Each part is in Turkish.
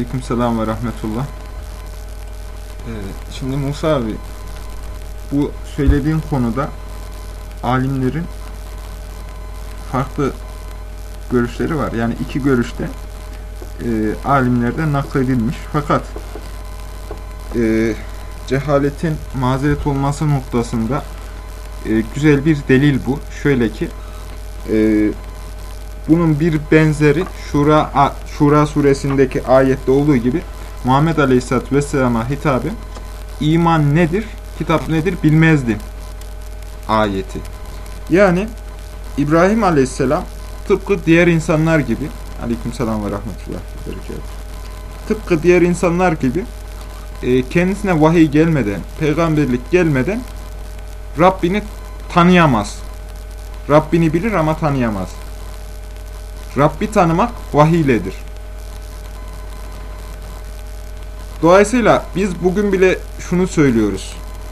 Aleykümselam ve rahmetullah. Şimdi Musa abi, bu söylediğin konuda alimlerin farklı görüşleri var. Yani iki görüşte alimlerden nakledilmiş. Fakat cehaletin mazeret olması noktasında güzel bir delil bu. Şöyle ki bunun bir benzeri Şura suresindeki ayette olduğu gibi Muhammed Aleyhisselatü Vesselam'a hitaben iman nedir, kitap nedir bilmezdim ayeti. Yani İbrahim Aleyhisselam tıpkı diğer insanlar gibi, Aleykümselam ve rahmetullah, tıpkı diğer insanlar gibi kendisine vahiy gelmeden, peygamberlik gelmeden Rabbini tanıyamaz. Rabbini bilir ama tanıyamaz. Rabbi tanımak vahiyledir. Dolayısıyla biz bugün bile şunu söylüyoruz.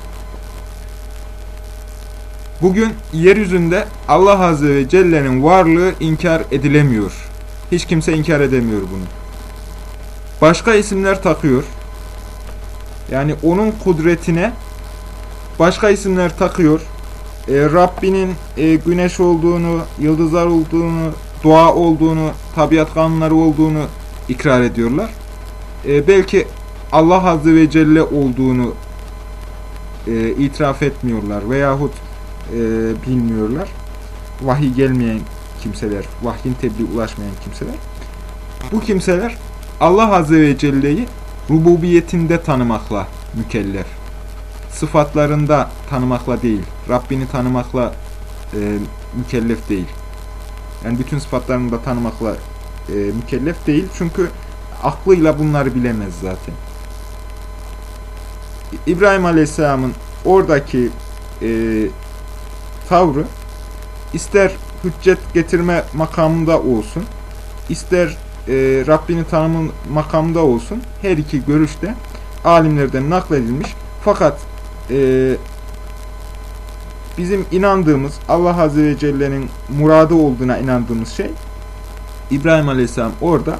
Bugün yeryüzünde Allah Azze ve Celle'nin varlığı inkar edilemiyor. Hiç kimse inkar edemiyor bunu. Başka isimler takıyor. Yani onun kudretine başka isimler takıyor. Rabbinin güneş olduğunu, yıldızlar olduğunu, doğa olduğunu, tabiat kanunları olduğunu ikrar ediyorlar. Belki Allah Azze ve Celle olduğunu itiraf etmiyorlar veyahut bilmiyorlar. Vahiy gelmeyen kimseler, vahyin tebliğ ulaşmayan kimseler. Bu kimseler Allah Azze ve Celle'yi rububiyetinde tanımakla mükellef. Sıfatlarında tanımakla değil, Rabbini tanımakla mükellef değil. Yani bütün sıfatlarını da tanımakla mükellef değil. Çünkü aklıyla bunları bilemez zaten. İbrahim Aleyhisselam'ın oradaki tavrı ister hüccet getirme makamında olsun, ister Rabbini tanıma makamında olsun, her iki görüşte alimlerden nakledilmiş. Fakat bizim inandığımız, Allah Azze ve Celle'nin muradı olduğuna inandığımız şey, İbrahim Aleyhisselam orada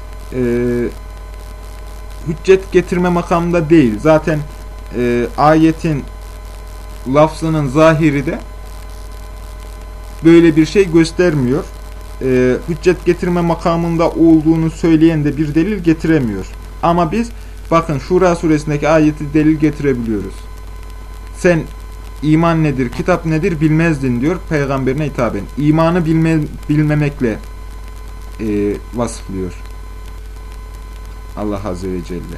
hüccet getirme makamında değil. Zaten ayetin lafzının zahiri de böyle bir şey göstermiyor. Hüccet getirme makamında olduğunu söyleyen de bir delil getiremiyor. Ama biz bakın Şura suresindeki ayeti delil getirebiliyoruz. Sen iman nedir, kitap nedir bilmezdin diyor peygamberine hitaben. İmanı bilmemekle vasıflıyor Allah Azze ve Celle.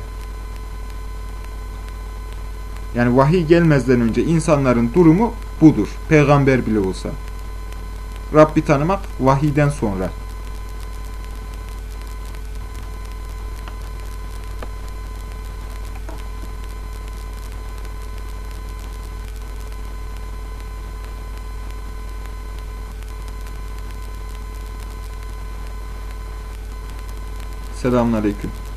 Yani vahiy gelmezden önce insanların durumu budur. Peygamber bile olsa. Rabbi tanımak vahiyden sonra. Selamünaleyküm.